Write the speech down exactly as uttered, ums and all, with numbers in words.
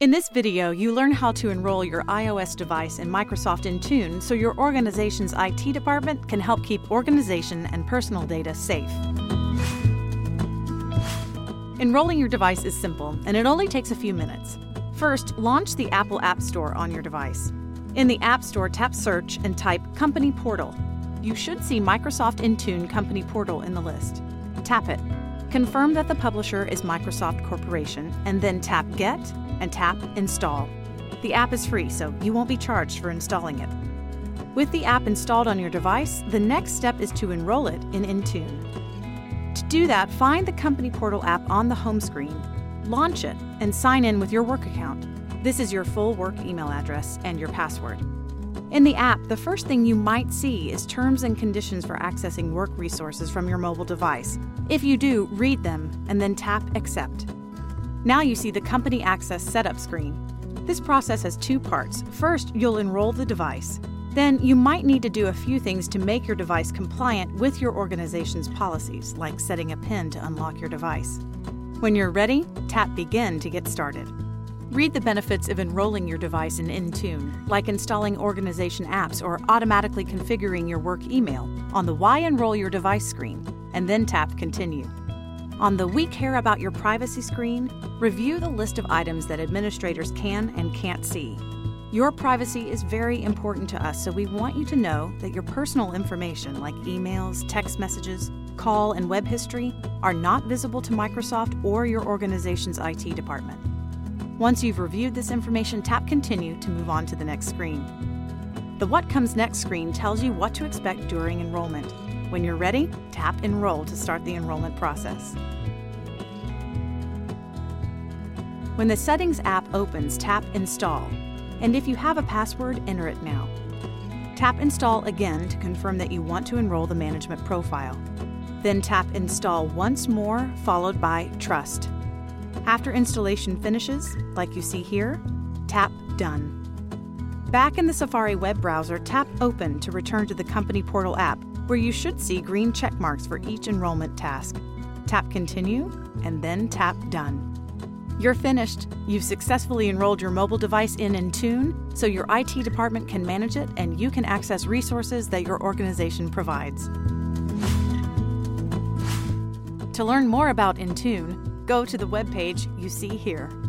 In this video, you learn how to enroll your iOS device in Microsoft Intune so your organization's I T department can help keep organization and personal data safe. Enrolling your device is simple, and it only takes a few minutes. First, launch the Apple App Store on your device. In the App Store, tap Search and type Company Portal. You should see Microsoft Intune Company Portal in the list. Tap it. Confirm that the publisher is Microsoft Corporation, and then tap Get and tap Install. The app is free, so you won't be charged for installing it. With the app installed on your device, the next step is to enroll it in Intune. To do that, find the Company Portal app on the home screen, launch it, and sign in with your work account. This is your full work email address and your password. In the app, the first thing you might see is terms and conditions for accessing work resources from your mobile device. If you do, read them and then tap Accept. Now you see the Company Access Setup screen. This process has two parts. First, you'll enroll the device. Then you might need to do a few things to make your device compliant with your organization's policies, like setting a PIN to unlock your device. When you're ready, tap Begin to get started. Read the benefits of enrolling your device in Intune, like installing organization apps or automatically configuring your work email, on the Why Enroll Your Device screen, and then tap Continue. On the We Care About Your Privacy screen, review the list of items that administrators can and can't see. Your privacy is very important to us, so we want you to know that your personal information like emails, text messages, call, and web history are not visible to Microsoft or your organization's I T department. Once you've reviewed this information, tap Continue to move on to the next screen. The What Comes Next screen tells you what to expect during enrollment. When you're ready, tap Enroll to start the enrollment process. When the Settings app opens, tap Install. And if you have a password, enter it now. Tap Install again to confirm that you want to enroll the management profile. Then tap Install once more, followed by Trust. After installation finishes, like you see here, tap Done. Back in the Safari web browser, tap Open to return to the Company Portal app, where you should see green check marks for each enrollment task. Tap Continue, and then tap Done. You're finished. You've successfully enrolled your mobile device in Intune, so your I T department can manage it and you can access resources that your organization provides. To learn more about Intune, go to the webpage you see here.